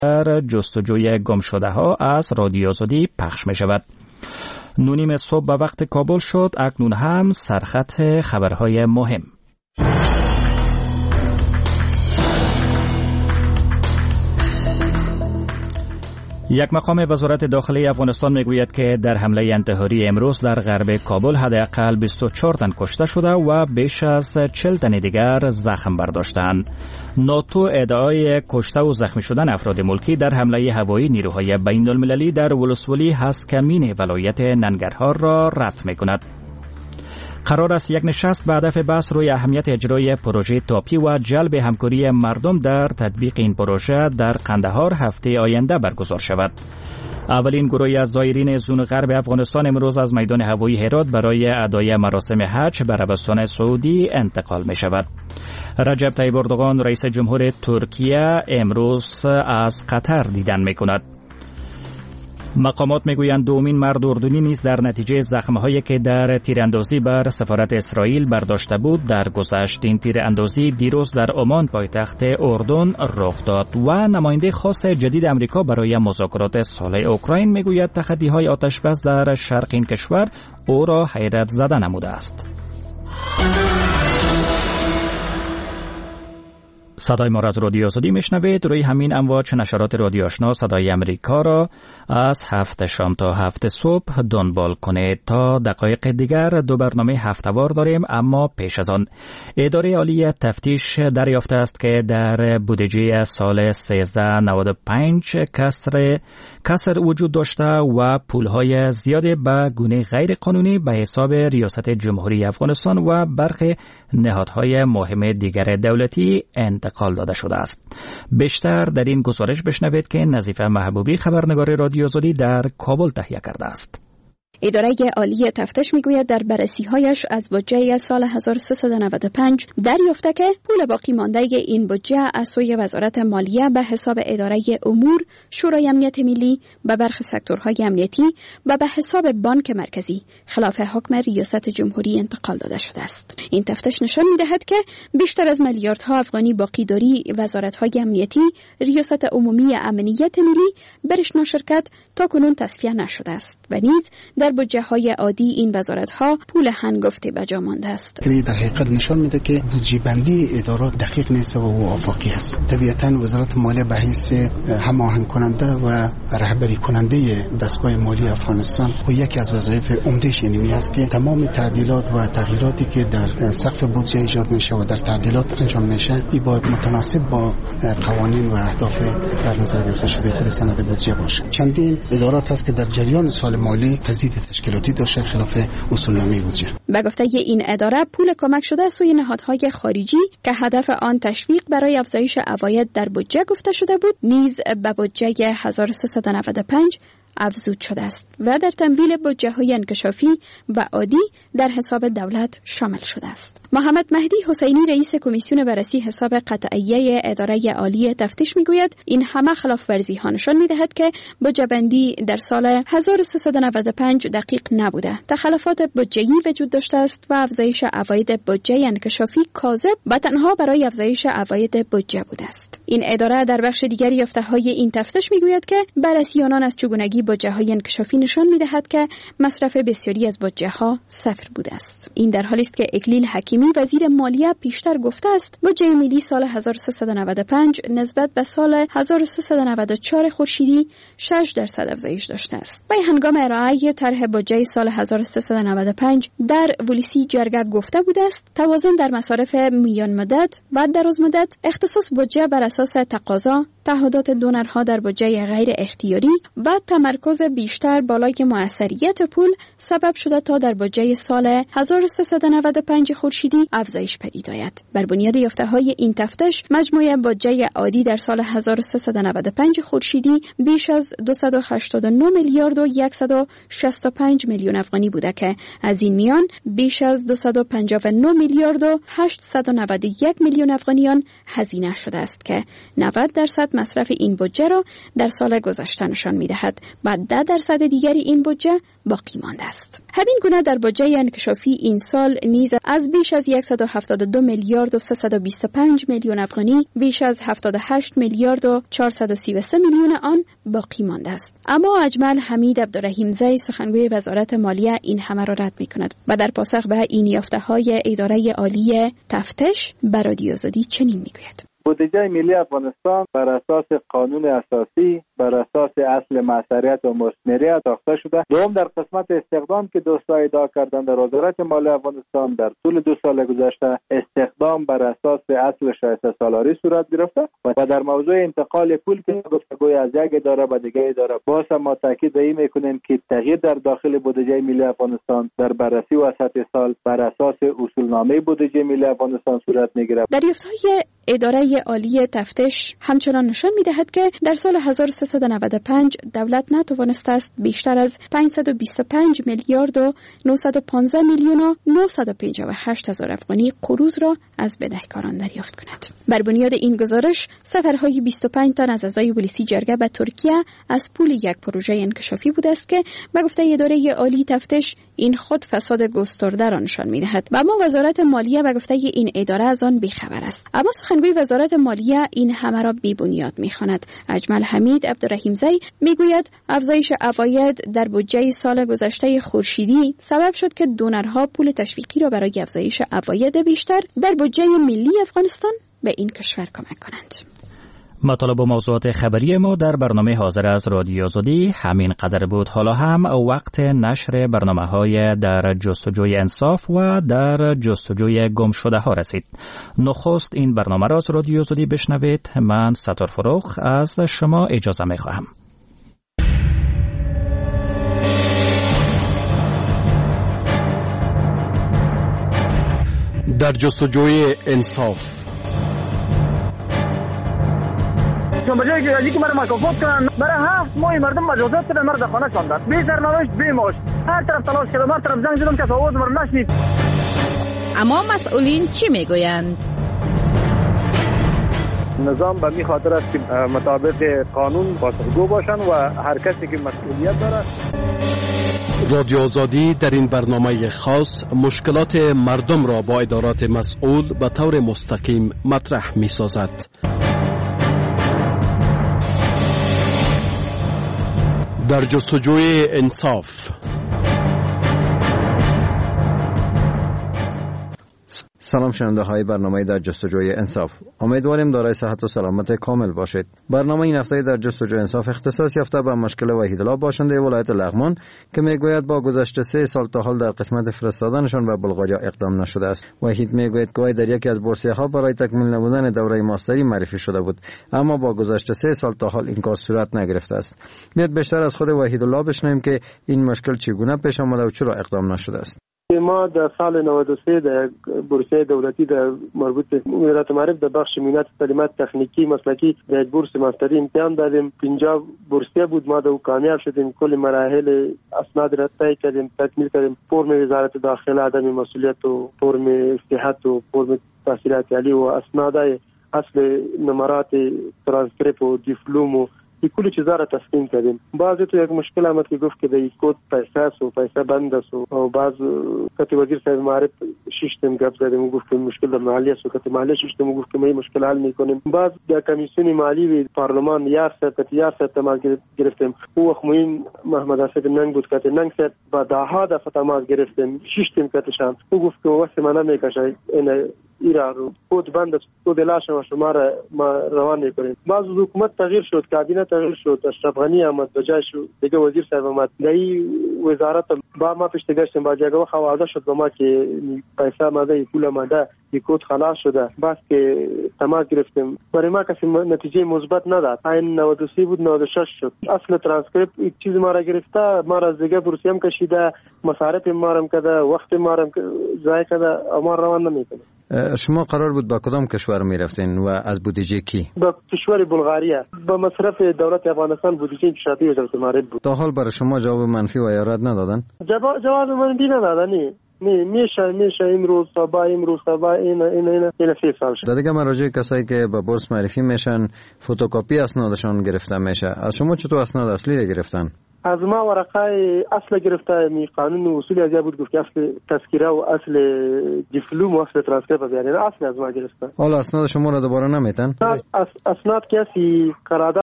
در جستجوی گم شده ها از رادیو آزادی پخش می شود. 9:30 صبح به وقت کابل شد. اکنون هم سرخط خبرهای مهم. یک مقام وزارت داخلی افغانستان میگوید که در حمله انتحاری امروز در غرب کابل حداقل 24 تن کشته شده و بیش از 40 تن دیگر زخم برداشتند. ناتو ادعای کشته و زخمی شدن افراد ملکی در حمله هوایی نیروهای بین المللی در ولسوالی هسکمین ولایت ننگرهار را رد میکند. قرار است یک نشست به هدف بحث روی اهمیت اجرای پروژه تاپی و جلب همکاری مردم در تطبیق این پروژه در قندهار هفته آینده برگزار شود. اولین گروهی از زائرین زون غرب افغانستان امروز از میدان هوایی هرات برای ادای مراسم حج به عربستان سعودی انتقال می شود. رجب طیب اردوغان رئیس جمهور ترکیه امروز از قطر دیدن می کند. مقامات میگویند دومین مرد اردنی نیز در نتیجه زخم‌هایی که در تیراندازی بر سفارت اسرائیل برداشته بود درگذشت. این تیراندازی دیروز در عمان پایتخت اردن رخ داد و نماینده خاص جدید امریکا برای مذاکرات صلح اوکراین میگوید تخطی‌های آتش‌بس در شرق این کشور او را حیرت زده نموده است. صدای ما را از رادیو آزادی میشنوید. روی همین امواج نشرات رادیو آشنا صدای امریکا را از 7 شام تا 7 صبح دنبال کنید. تا دقایق دیگر دو برنامه هفته‌وار داریم، اما پیش از آن اداره عالی تفتیش دریافته است که در بودجه سال 1395 کسر وجود داشته و پولهای زیادی به گونه غیر قانونی به حساب ریاست جمهوری افغانستان و برخی نهادهای مهم دیگر دولتی انتقال داده شده است. بیشتر در این گزارش بشنوید که نظیفه محبوبی خبرنگار رادیو آزادی در کابل تهیه کرده است. اداره عالی تفتیش میگوید در بررسی‌هایش از بودجه سال 1395 دریافته که پول باقی مانده این بودجه از سوی وزارت مالیه به حساب اداره امور شورای امنیت ملی به برخی سکتورهای امنیتی و به حساب بانک مرکزی خلاف حکم ریاست جمهوری انتقال داده شده است. این تفتیش نشان می‌دهد که بیشتر از میلیاردها افغانی باقیداری وزارت‌های امنیتی ریاست عمومی امنیت ملی برش ناشرکت تاکنون تصفیه نشده است و نیز در بودجه‌های عادی این وزارت‌ها پول هنگفته به جا مانده است. در حقیقت نشان میده که بودجه بندی ادارات دقیق نیست و آفاقی است. طبیعتاً وزارت مالیه به حیث هماهنگ کننده و رهبری کننده دستگاه مالی افغانستان و یکی از وظایف عمده‌اش اینمی است که تمام تعدیلات و تغییراتی که در سقف بودجه ایجاد میشه و در تعدیلات انجام میشه این باید متناسب با قوانین و اهداف در نظر گرفته شده خود سند بودجه باشه. چندین ادارات هست که در جریان سال مالی تزیید تشکیلاتی داشته خلاف اصولنامه بودجه. به گفته این اداره پول کمک شده سوی نهادهای خارجی که هدف آن تشویق برای افزایش عواید در بودجه گفته شده بود نیز به بودجه 1395 افزود شده است و در تمویل بودجه‌های انکشافی و عادی در حساب دولت شامل شده است. محمد مهدی حسینی رئیس کمیسیون بررسی حساب قطعیه اداره عالی تفتیش میگوید این همه خلاف ورزی ها نشان میدهد که بودجه بندی در سال 1395 دقیق نبوده. تخلفات بودجه‌ای وجود داشته است و افزایش عواید بودجه انکشافی کاذب و تنها برای افزایش عواید بودجه بوده است. این اداره در بخش دیگری یافته‌های این تفتیش میگوید که بررسیانان از چگونگی بودجه‌های انکشافی نشان می‌دهد که مصرف بسیاری از بودجه‌ها صفر بوده است. این در حالی است که اکلیل حکیمی وزیر مالیه پیشتر گفته است بودجه ملی سال 1395 نسبت به سال 1394 خورشیدی 6% افزایش داشته است. و هنگام ارائه طرح بودجه سال 1395 در ولیسی جرگه گفته بوده است توازن در مصارف میان مدت و دراز مدت، اختصاص بودجه بر اساس تقاضا، تعهدات دونرها در بودجه غیر اختیاری و تمرکز بیشتر بالای موثریت پول سبب شده تا در بودجه سال 1395 خورشیدی افزایش پدید آید. بر بنیاد یافته‌های این تفتیش مجموع بودجه عادی در سال 1395 خورشیدی بیش از 289 میلیارد و 165 میلیون افغانی بوده که از این میان بیش از 259 میلیارد و 891 میلیون افغانیان هزینه شده است که 90% مصرف این بودجه را در سال گذشته نشان می‌دهد. و 10% دیگری این بودجه باقی مانده است. همین گونه در بودجه انکشافی این سال نیز از بیش از 172 میلیارد و 325 میلیون افغانی بیش از 78 میلیارد و 433 میلیون آن باقی مانده است. اما اجمل حمید عبدالرحیمزی سخنگوی وزارت مالیه این همه را رد می‌کند و در پاسخ به این یافته‌های اداره عالی تفتش بر رادیو آزادی چنین میگوید: بودجه ملی افغانستان بر اساس قانون اساسی بر اساس اصل معصریت و مثمریت ساخته شده. دوم، در قسمت استخدام که دوستان ادعا کردند در وزارت مالیه افغانستان در طول 2 سال گذشته استخدام بر اساس اصل شایسته سالاری صورت گرفته و در موضوع انتقال پول که گفتگوی از یک اداره به دیگر اداره باز ما تاکید به این میکنیم که تغییر در داخل بودجه ملی افغانستان در بررسی وسط سال بر اساس اصولنامه بودجه ملی افغانستان صورت میگیرد. دریافت‌های اداره عالی تفتش همچنان نشان می‌دهد که در سال 1395 دولت نتوانسته است بیشتر از 525 میلیارد و 915 میلیون و 958 هزار افغانی قروض را از بدهکاران دریافت کند. بر بنیاد این گزارش سفرهای 25 تن از اعضای پلیسی جرگه به ترکیه از پول یک پروژه انکشافی بوده است که به گفته اداره عالی تفتش این خود فساد گسترده را نشان می‌دهد و اما وزارت مالیه به گفته این اداره از آن بی‌خبر است. اما سخنگوی وزارت مالیه این همه را بی‌بنیاد می‌خواند. اجمل حمید عبدالرحیمزی میگوید افزایش عواید در بودجه سال گذشته خورشیدی سبب شد که دونرها پول تشویقی را برای افزایش عواید بیشتر در بودجه ملی افغانستان به این کشور کمک کنند. مطالب و موضوعات خبری ما در برنامه حاضر از رادیو آزادی همین قدر بود. حالا هم وقت نشر برنامه‌های در جستجوی انصاف و در جستجوی گم شده ها رسید. نخست این برنامه را از رادیو آزادی بشنوید. من ستار فروخ از شما اجازه می‌خواهم. در جستجوی انصاف. بجای که از که مرا مکافات کنن برای 7 ماه مردم مجازات کردن، مرا در خانه شاندن، بی سرنوشت بی معاش، هر طرف تلاش کردم، هر طرف زنگ زدم که آواز مرا نشنید. اما مسئولین چی میگویند؟ نظام به می خاطر است که مطابق قانون پاسخگو باشن و هر کسی که مسئولیت داره. رادیو آزادی در این برنامه خاص مشکلات مردم را با ادارات مسئول به طور مستقیم مطرح می سازد. در جستجوی انصاف. سلام شنونده های برنامه در جستجوی انصاف. امیدواریم دارای صحت و سلامت کامل باشید. برنامه این هفته در جستجوی انصاف اختصاص یافته به مشکل وحیدالله باشنده ولایت لغمان که میگوید با گذشت 3 سال تا حال در قسمت فرستادنشان به بلغاریا اقدام نشده است. وحید میگوید که در یکی از بورسیه‌ها برای تکمیل نمودن دوره ماستری معرفی شده بود، اما با گذشت 3 سال تا حال این کار صورت نگرفته است. میاد بیشتر از خود وحیدالله بشنویم که این مشکل چگونه پیش آمده و چرا اقدام نشده است. ما در سال 93 در بورسیه دولتی در مربوط به وزارت معارف در بخش مهنت تعلیمات تکنیکی مسلکی در بورس ماستری امتحان دادیم. 50 بورسیه بود، ما در کامیاب شدیم. کل مراحل اسناد را طی کردیم، تکمیل کردیم. فرم وزارت داخله عدم مسئولیت و فرم صحت و فرم تحصیلات عالی و اسناد اصل نمرات ترانسکریپت و دیپلم و کلی چیزا را تسلیم کردیم. بعضی تو یک مشکل آمد که گفت که در این کد پیسه بند است و بعض کتی وزیر صاحب معارف شیشتم گپ زدیم و گفت که مشکل در مالیه است و کتی مالیه شیشتم و گفت که ما این مشکل حل میکنیم. بعض در کمیسیون مالی و پارلمان یار تماس گرفتیم. او وقت موین محمد اسد ننگ بود که ننگ صاحب با داها دفعه تماس گرفتیم، شیشتم کتشان. او گفت که واسه من نمیکشه این ایران کد بند است، کد لاش شما را روان میکنیم. بعض حکومت تغییر شد، کابینه تغییر شد، اشرف غنی آمد بجای شو دیگه وزیر صاحب آمد. در وزارت با ما پیش گشتیم، با جگه خواهده شد با ما که پیسه ماده پول ماده کد خلاص شده. بس که تماس گرفتیم، برای ما کسی نتیجه مثبت نداد. این 93 بود 96 شد. اصل ترانسکریپت یک چیز ما را گرفته، ما را از دیگه بورسیم کشیده، مصارف ما را کرده، وقت ما را ضایع کرده، ما روان نمیکنه. شما قرار بود با کدام کشور میرفتین و از بودجه کی؟ با کشور بلغاریا. با مصرف دولت افغانستان بودجه انکشافی وزارت معارف بود. تا حال برای شما جواب منفی و یا رد ندادن؟ جواب منفی ندادن. میشه امروز صبح این 3 سال شد. دیگه مراجع کسایی که به بورس معرفی میشن فوتوکاپی اسنادشان گرفته میشه. از شما چطور اسناد اصلی را گرفتن؟ از ما ورقه اصل گرفته می قانون و اصول از بود گفت که اصل تذکره و اصل دیپلم و اصل ترانسکریپت بیان اصل از ما گرفته. حالا اسناد شما را دوباره نمیتن؟ اسناد کسی قرارداد